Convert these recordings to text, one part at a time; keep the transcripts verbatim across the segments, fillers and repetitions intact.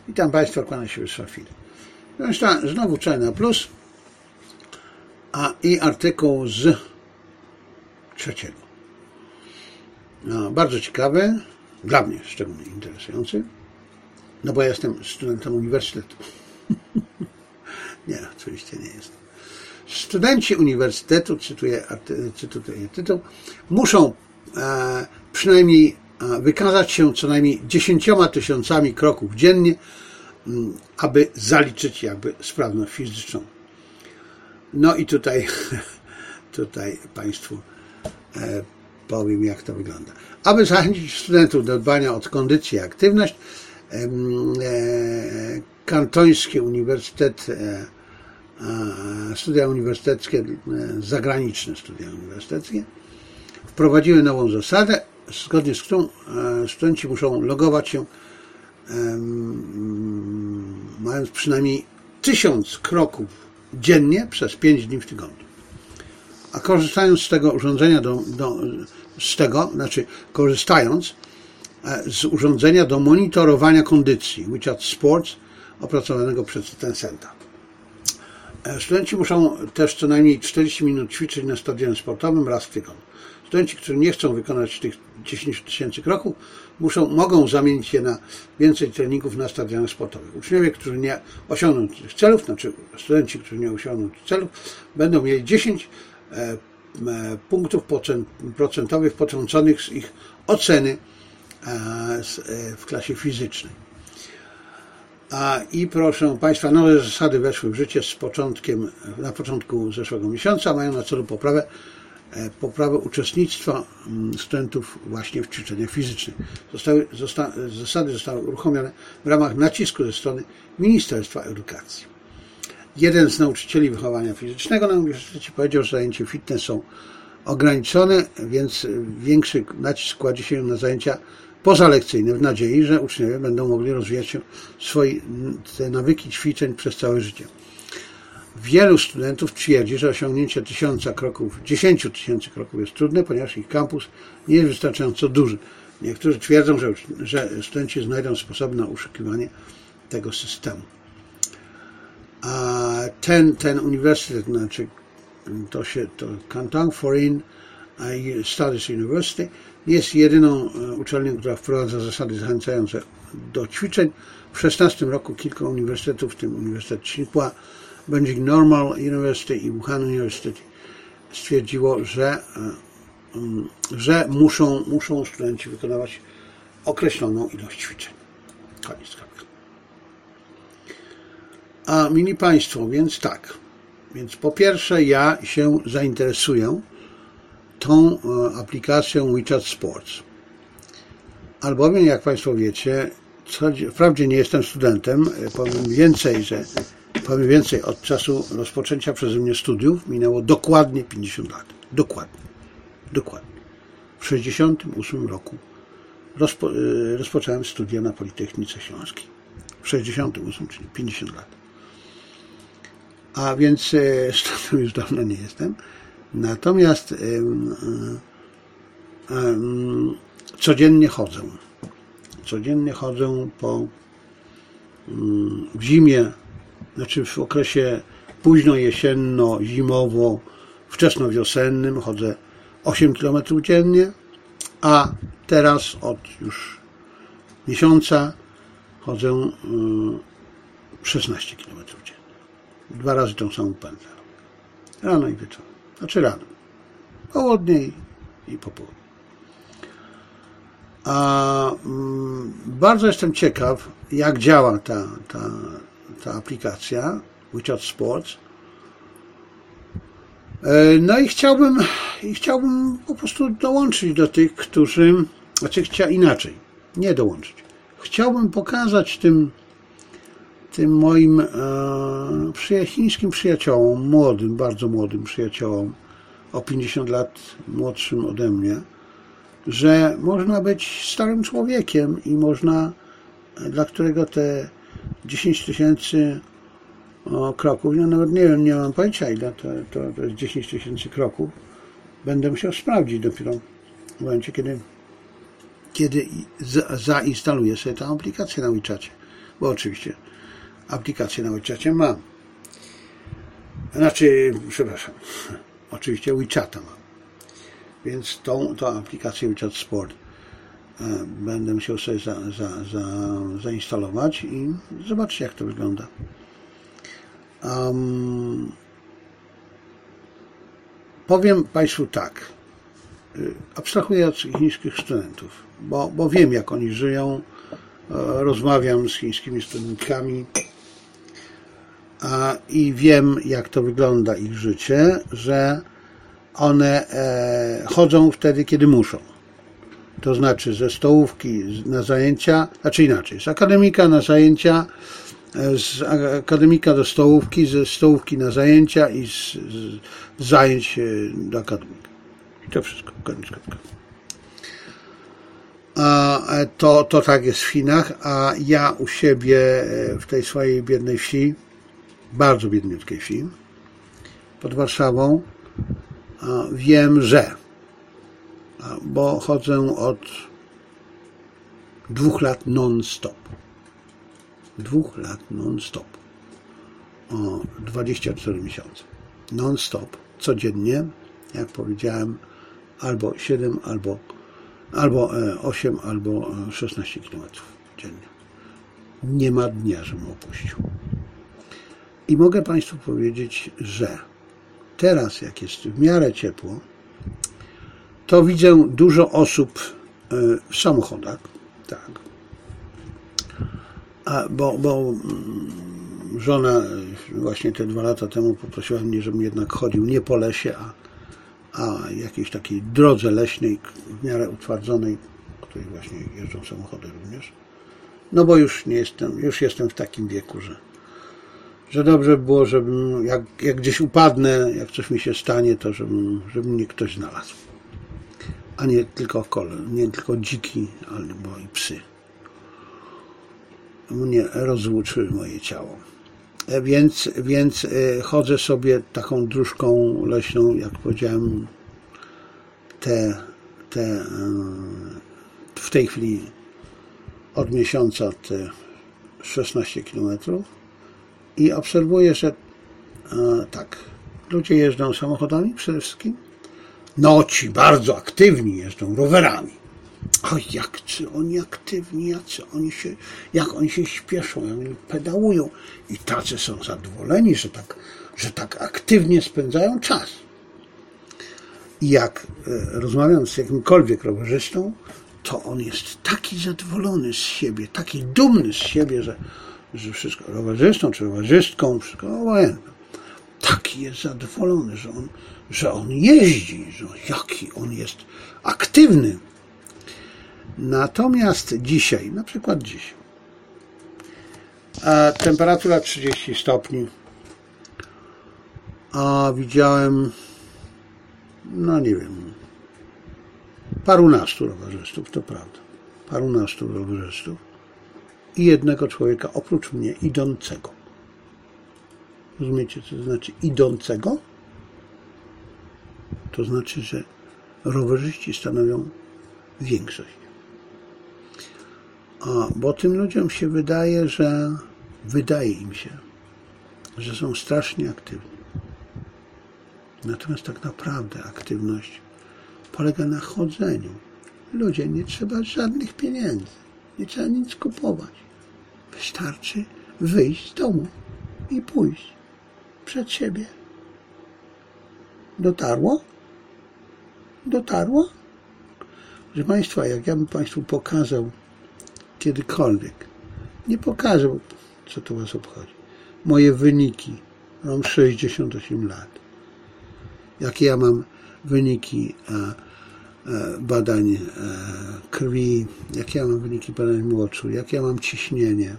Witam Państwa, kłania się Wysławili. Znowu China Plus, a i artykuł z trzeciego. No, bardzo ciekawy, dla mnie szczególnie interesujący, no bo ja jestem studentem uniwersytetu. Nie, oczywiście nie jestem. Studenci uniwersytetu, cytuję, cytuję tytuł, muszą e, przynajmniej e, wykazać się co najmniej dziesięcioma tysiącami kroków dziennie, m, aby zaliczyć jakby sprawność fizyczną. No i tutaj, tutaj Państwu e, powiem, jak to wygląda. Aby zachęcić studentów do dbania o kondycję i aktywność, e, e, Kantoński Uniwersytet e, Studia uniwersyteckie, zagraniczne studia uniwersyteckie wprowadziły nową zasadę, zgodnie z którą studenci muszą logować się mając przynajmniej tysiąc kroków dziennie przez pięć dni w tygodniu. A korzystając z tego urządzenia do, do, z tego, znaczy korzystając z urządzenia do monitorowania kondycji WeChat Sports opracowanego przez Tencenta. Studenci muszą też co najmniej czterdzieści minut ćwiczyć na stadionie sportowym raz w tygodniu. Studenci, którzy nie chcą wykonać tych dziesięć tysięcy kroków, muszą, mogą zamienić je na więcej treningów na stadionach sportowych. Uczniowie, którzy nie osiągną tych celów, znaczy studenci, którzy nie osiągną tych celów, będą mieli dziesięć punktów procentowych potrąconych z ich oceny w klasie fizycznej. A i proszę Państwa, nowe zasady weszły w życie z początkiem, na początku zeszłego miesiąca, mają na celu poprawę, poprawę uczestnictwa studentów właśnie w ćwiczeniach fizycznych. Zostały, zosta, zasady zostały uruchomione w ramach nacisku ze strony Ministerstwa Edukacji. Jeden z nauczycieli wychowania fizycznego na uniwersytecie powiedział, że zajęcia fitness są ograniczone, więc większy nacisk kładzie się na zajęcia pozalekcyjne w nadziei, że uczniowie będą mogli rozwijać się swoje te nawyki ćwiczeń przez całe życie. Wielu studentów twierdzi, że osiągnięcie tysiąca kroków, dziesięciu tysięcy kroków jest trudne, ponieważ ich kampus nie jest wystarczająco duży. Niektórzy twierdzą, że, że studenci znajdą sposoby na oszukiwanie tego systemu. A ten, ten uniwersytet, znaczy to się to Canton Foreign Studies University, jest jedyną uczelnią, która wprowadza zasady zachęcające do ćwiczeń. W szesnastym roku kilka uniwersytetów, w tym Uniwersytet Tsinghua, Beijing Normal University i Wuhan University, stwierdziło, że, że muszą, muszą studenci wykonywać określoną ilość ćwiczeń. Koniec kropka. A mili Państwo, więc tak. Więc po pierwsze ja się zainteresuję tą aplikacją WeChat Sports. Albowiem, jak Państwo wiecie, co, wprawdzie nie jestem studentem, powiem więcej, że powiem więcej, od czasu rozpoczęcia przeze mnie studiów minęło dokładnie pięćdziesiąt lat. Dokładnie. Dokładnie. W sześćdziesiątym ósmym roku rozpo, rozpocząłem studia na Politechnice Śląskiej. W sześćdziesiątym ósmym, czyli pięćdziesiąt lat. A więc studentem już dawno nie jestem. Natomiast um, um, codziennie chodzę. Codziennie chodzę po um, w zimie, znaczy w okresie późno jesienno, zimowo, wczesnowiosennym chodzę osiem kilometrów dziennie, a teraz od już miesiąca chodzę um, szesnaście kilometrów dziennie. Dwa razy tą samą pętlę. Rano i wieczorem. Znaczy rano. Południe i, i po południu. A mm, bardzo jestem ciekaw, jak działa ta, ta, ta aplikacja WeChat Sports. No i chciałbym, i chciałbym po prostu dołączyć do tych, którzy, znaczy chcia inaczej, nie dołączyć. Chciałbym pokazać tym, tym moim e, chińskim przyjaciołom, młodym, bardzo młodym przyjaciołom, o pięćdziesiąt lat młodszym ode mnie, że można być starym człowiekiem i można, dla którego te dziesięć tysięcy kroków, ja nawet nie wiem, nie mam pojęcia ile to, to, to jest dziesięć tysięcy kroków, będę musiał sprawdzić dopiero w momencie, kiedy, kiedy za, zainstaluję sobie tę aplikację na WeChacie. bo oczywiście aplikację na WeChacie mam. Znaczy, przepraszam, oczywiście WeChata mam. Więc tą, tą aplikację WeChat Sport e, będę musiał sobie za, za, za, zainstalować i zobaczcie, jak to wygląda. Um, powiem Państwu tak. Abstrahuję od chińskich studentów, bo, bo wiem, jak oni żyją. E, rozmawiam z chińskimi studentami a, i wiem, jak to wygląda ich życie, że one e, chodzą wtedy, kiedy muszą. To znaczy ze stołówki na zajęcia, znaczy inaczej, z akademika na zajęcia, z akademika do stołówki, ze stołówki na zajęcia i z, z zajęć do akademika. I to wszystko, koniec kropka. To, to tak jest w Chinach, a ja u siebie w tej swojej biednej wsi, bardzo biedniutkiej wsi, pod Warszawą, wiem, że, bo chodzę od dwóch lat non-stop. Dwóch lat non-stop. O dwadzieścia cztery miesiące. Non-stop. Codziennie, jak powiedziałem, albo siedem, albo, albo osiem, albo szesnaście kilometrów dziennie. Nie ma dnia, żebym opuścił. I mogę Państwu powiedzieć, że teraz, jak jest w miarę ciepło, to widzę dużo osób w samochodach, tak, bo, bo żona właśnie te dwa lata temu poprosiła mnie, żebym jednak chodził nie po lesie, a, a jakiejś takiej drodze leśnej, w miarę utwardzonej, której właśnie jeżdżą samochody również. No bo już nie jestem, już jestem w takim wieku, że że dobrze by było, żebym, jak, jak gdzieś upadnę, jak coś mi się stanie, to żebym, żeby mnie ktoś znalazł. A nie tylko kole, nie tylko dziki, albo i psy. Mnie rozłóczyły moje ciało. Więc, więc chodzę sobie taką dróżką leśną, jak powiedziałem, te, te w tej chwili od miesiąca te szesnaście kilometrów. I obserwuję, że e, tak, ludzie jeżdżą samochodami przede wszystkim. No ci bardzo aktywni jeżdżą rowerami. O, jak czy oni aktywni, jacy oni się, jak oni się śpieszą, jak oni pedałują. I tacy są zadowoleni, że tak, że tak aktywnie spędzają czas. I jak e, rozmawiam z jakimkolwiek rowerzystą, to on jest taki zadowolony z siebie, taki dumny z siebie, że że wszystko, rowerzystą czy rowerzystką, wszystko obojętne. Taki jest zadowolony, że on, że on jeździ, że jaki on jest aktywny. Natomiast dzisiaj, na przykład dziś, a temperatura trzydzieści stopni, a widziałem, no nie wiem, parunastu rowerzystów, to prawda, parunastu rowerzystów, i jednego człowieka oprócz mnie idącego. Rozumiecie, co to znaczy idącego? To znaczy, że rowerzyści stanowią większość. A, bo tym ludziom się wydaje, że wydaje im się, że są strasznie aktywni. Natomiast tak naprawdę aktywność polega na chodzeniu. Ludzie, nie trzeba żadnych pieniędzy. Nie trzeba nic kupować. Wystarczy wyjść z domu i pójść przed siebie. Dotarło? Dotarło? Proszę Państwa, jak ja bym Państwu pokazał kiedykolwiek, nie pokażę, co to Was obchodzi, moje wyniki. Mam sześćdziesiąt osiem lat. Jakie ja mam wyniki badań krwi, jakie ja mam wyniki badań moczu, jakie ja mam ciśnienie,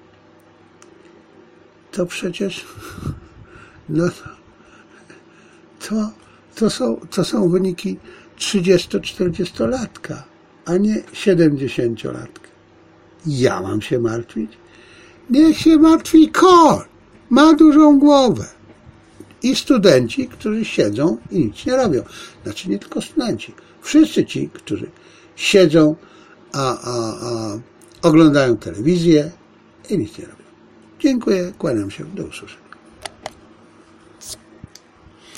to przecież no to, to, są, to są wyniki trzydziesto-czterdziestolatka, a nie siedemdziesięciolatka. Ja mam się martwić? Niech się martwi kol, ma dużą głowę. I studenci, którzy siedzą i nic nie robią. Znaczy nie tylko studenci. Wszyscy ci, którzy siedzą, a, a, a oglądają telewizję i nic nie robią. Dziękuję, kłaniam się, do usłyszenia.